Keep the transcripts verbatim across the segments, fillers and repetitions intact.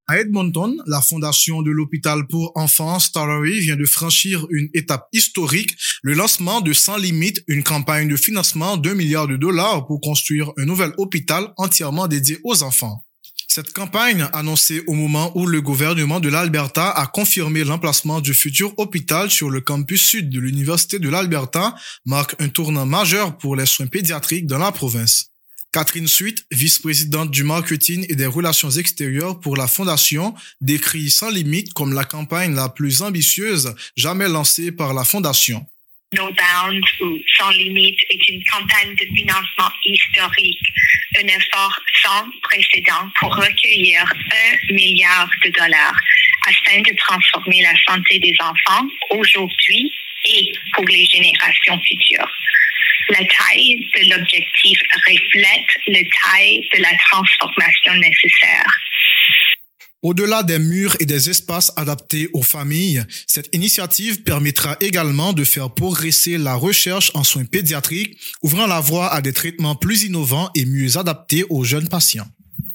À Edmonton, la fondation de l'hôpital pour enfants Stollery vient de franchir une étape historique, le lancement de Sans Limites, une campagne de financement d'un milliard de dollars pour construire un nouvel hôpital entièrement dédié aux enfants. Cette campagne, annoncée au moment où le gouvernement de l'Alberta a confirmé l'emplacement du futur hôpital sur le campus sud de l'Université de l'Alberta, marque un tournant majeur pour les soins pédiatriques dans la province. Catherine Sweet, vice-présidente du marketing et des relations extérieures pour la Fondation, décrit Sans Limites comme la campagne la plus ambitieuse jamais lancée par la Fondation. No Bounds ou Sans Limites est une campagne de financement historique, un effort sans précédent pour recueillir un milliard de dollars afin de transformer la santé des enfants aujourd'hui et pour les générations futures. La taille de l'objectif reflète la taille de la transformation nécessaire. Au-delà des murs et des espaces adaptés aux familles, cette initiative permettra également de faire progresser la recherche en soins pédiatriques, ouvrant la voie à des traitements plus innovants et mieux adaptés aux jeunes patients.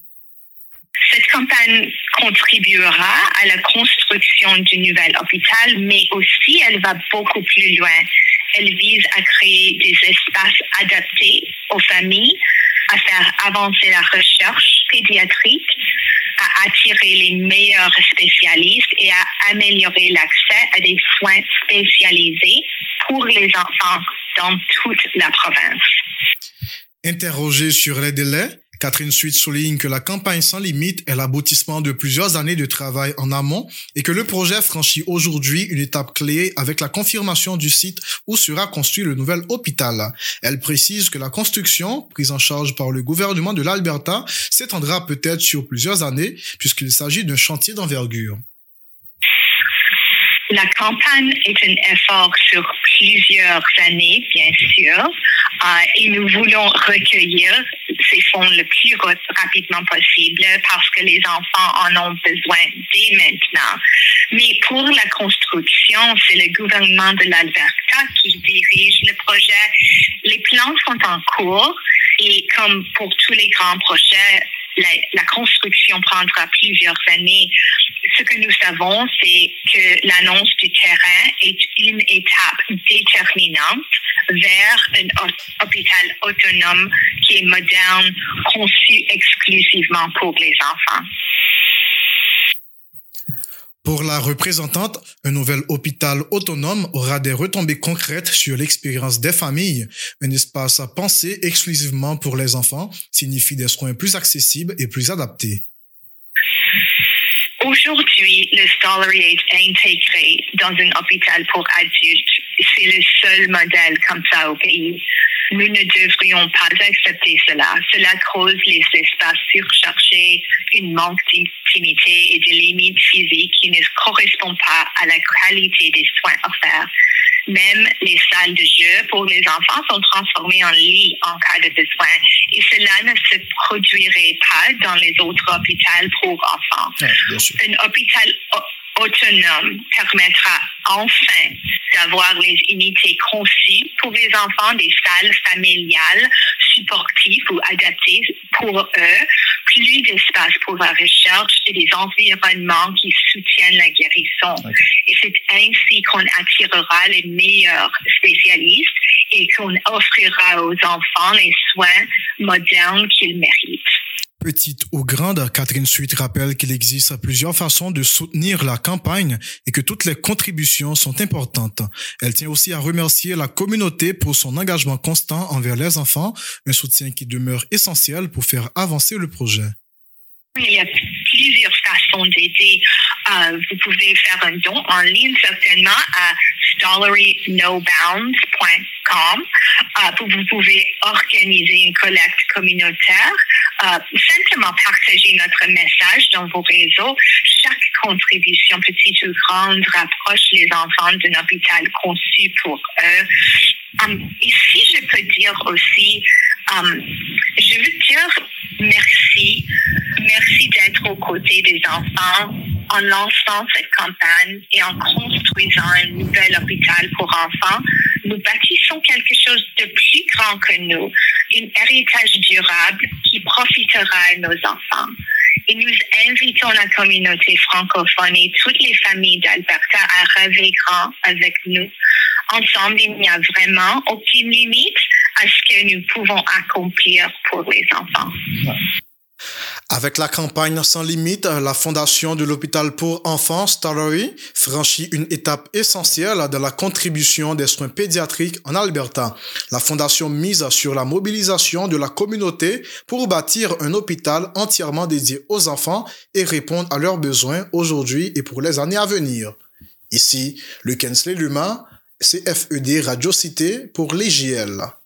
Cette campagne contribuera à la construction du nouvel hôpital, mais aussi elle va beaucoup plus loin. Elle vise à créer des espaces adaptés aux familles, à faire avancer la recherche pédiatrique, à attirer les meilleurs spécialistes et à améliorer l'accès à des soins spécialisés pour les enfants dans toute la province. Interrogée sur les délais, Catherine Sweet souligne que la campagne Sans Limites est l'aboutissement de plusieurs années de travail en amont et que le projet franchit aujourd'hui une étape clé avec la confirmation du site où sera construit le nouvel hôpital. Elle précise que la construction, prise en charge par le gouvernement de l'Alberta, s'étendra peut-être sur plusieurs années puisqu'il s'agit d'un chantier d'envergure. La campagne est un effort sur plusieurs années, bien sûr, euh, et nous voulons recueillir ces fonds le plus rapidement possible parce que les enfants en ont besoin dès maintenant. Mais pour la construction, c'est le gouvernement de l'Alberta qui dirige le projet. Les plans sont en cours et comme pour tous les grands projets, la, la construction prendra plusieurs années. Ce que nous savons, c'est que l'annonce du terrain est une étape déterminante vers un hôpital autonome qui est moderne, conçu exclusivement pour les enfants. Pour la représentante, un nouvel hôpital autonome aura des retombées concrètes sur l'expérience des familles. Un espace pensé exclusivement pour les enfants signifie des soins plus accessibles et plus adaptés. Aujourd'hui, le Stollery est intégré dans un hôpital pour adultes. C'est le seul modèle comme ça au pays. Nous ne devrions pas accepter cela. Cela cause les espaces surchargés, une manque d'intimité et de limites physiques qui ne correspondent pas à la qualité des soins offerts. Même les salles de jeu pour les enfants sont transformées en lits en cas de besoin. Et cela ne se produirait pas dans les autres hôpitaux pour enfants. Ouais, un hôpital autonome permettra enfin d'avoir les unités conçues pour les enfants, des salles familiales supportives ou adaptées pour eux, plus d'espace pour la recherche et des environnements qui soutiennent la guérison. Okay. Et c'est ainsi qu'on attirera les meilleurs spécialistes et qu'on offrira aux enfants les soins modernes qu'ils méritent. Petite ou grande, Catherine Sweet rappelle qu'il existe plusieurs façons de soutenir la campagne et que toutes les contributions sont importantes. Elle tient aussi à remercier la communauté pour son engagement constant envers les enfants, un soutien qui demeure essentiel pour faire avancer le projet. Il y a plusieurs façons d'aider. Euh, vous pouvez faire un don en ligne certainement à stollery no bounds point com. Euh, vous pouvez organiser une collecte communautaire, euh, simplement partager notre message dans vos réseaux. Chaque contribution, petite ou grande, rapproche les enfants d'un hôpital conçu pour eux. Um, ici, je peux dire aussi, um, je veux dire merci, merci d'être aux côtés des enfants en lançant cette campagne et en construisant un nouvel hôpital pour enfants. Nous bâtissons quelque chose de plus grand que nous, un héritage durable qui profitera à nos enfants. et nous invitons la communauté francophone et toutes les familles d'Alberta à rêver grand avec nous. Ensemble, il n'y a vraiment aucune limite à ce que nous pouvons accomplir pour les enfants. Avec la campagne Sans Limite, la Fondation de l'hôpital pour enfants Starawi franchit une étape essentielle dans la contribution des soins pédiatriques en Alberta. La Fondation mise sur la mobilisation de la communauté pour bâtir un hôpital entièrement dédié aux enfants et répondre à leurs besoins aujourd'hui et pour les années à venir. Ici, le Kensley Luma, C F E D Radio Cité pour l'E J L.